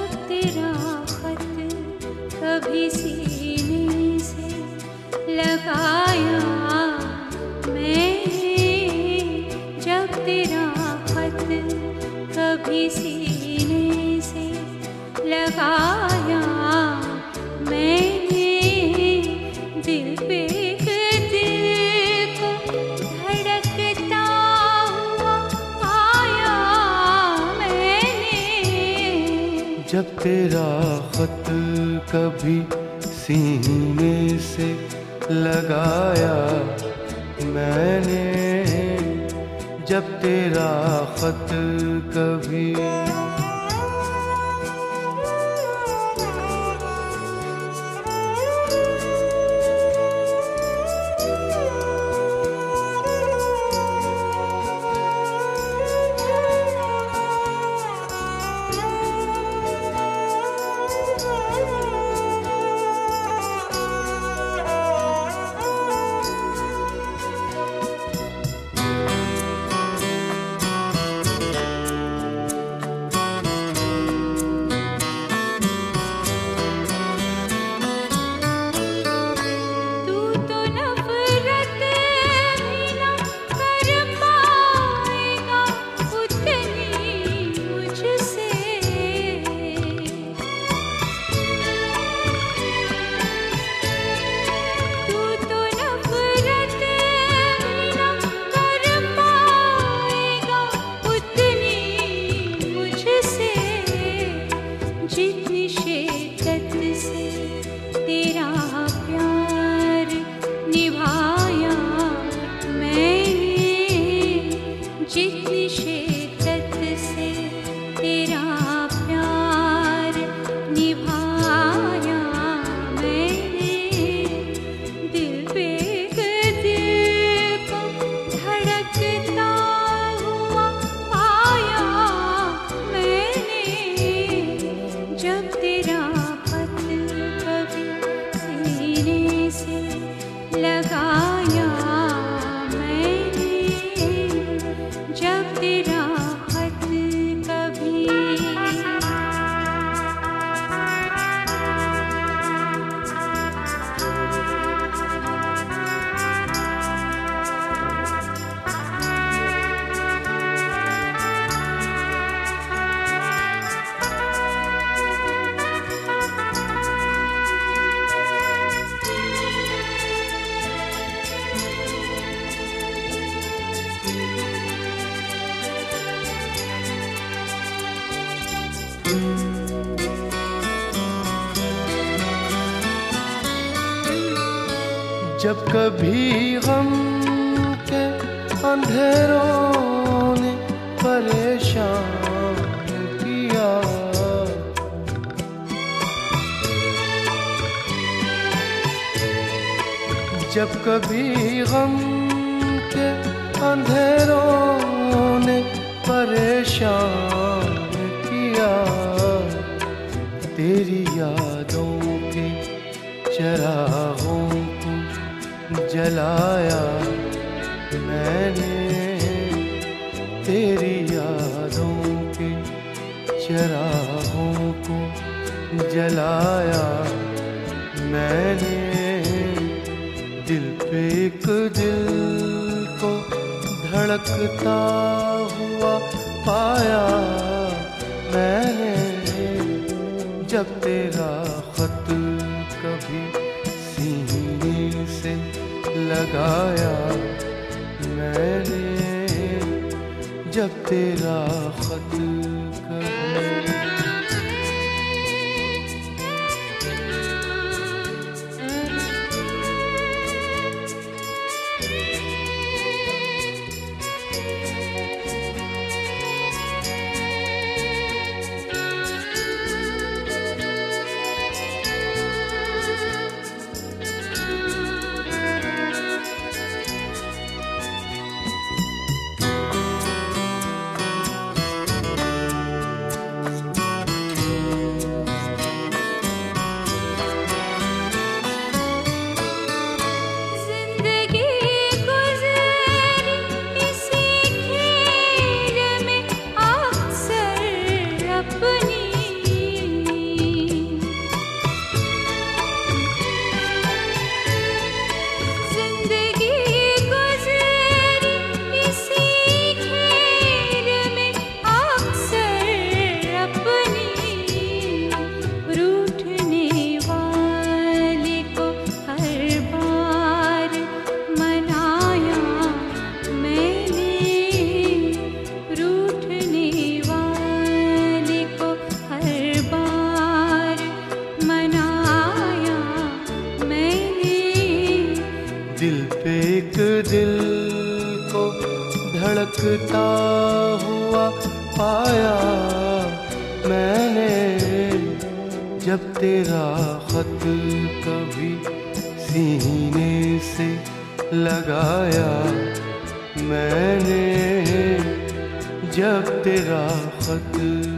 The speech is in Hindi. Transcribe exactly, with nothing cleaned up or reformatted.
जब तेरा खत कभी सीने से लगाया मैंने, जब तेरा खत कभी सीने से लगाया मैंने, दिल पे एक दिल को धड़कता हुआ पाया मैंने। जब तेरा खत कभी सीने से लगाया मैंने, जब तेरा खत कभी जितनी शिद्दत से तेरा प्यार निभाया मैंने, जितनी शिद्दत से तेरा प्यार निभाया मैंने, दिल पे एक दिल को धड़कता हुआ पाया मैंने। जब तेरा खत कभी सीने से लगाया मैंने, जब तेरा खत कभी जब कभी गम के अंधेरों ने परेशान किया, जब कभी गम के अंधेरों ने परेशान किया, तेरी यादों के चरागों को जलाया मैंने, तेरी यादों के चरागों को जलाया मैंने, दिल पे एक दिल को धड़कता हुआ पाया मैंने। जब तेरा खत कभी सीने से लगाया मैंने, जब तेरा खत कभी झुकता हुआ पाया मैंने, जब तेरा खत कभी सीने से लगाया मैंने, जब तेरा खत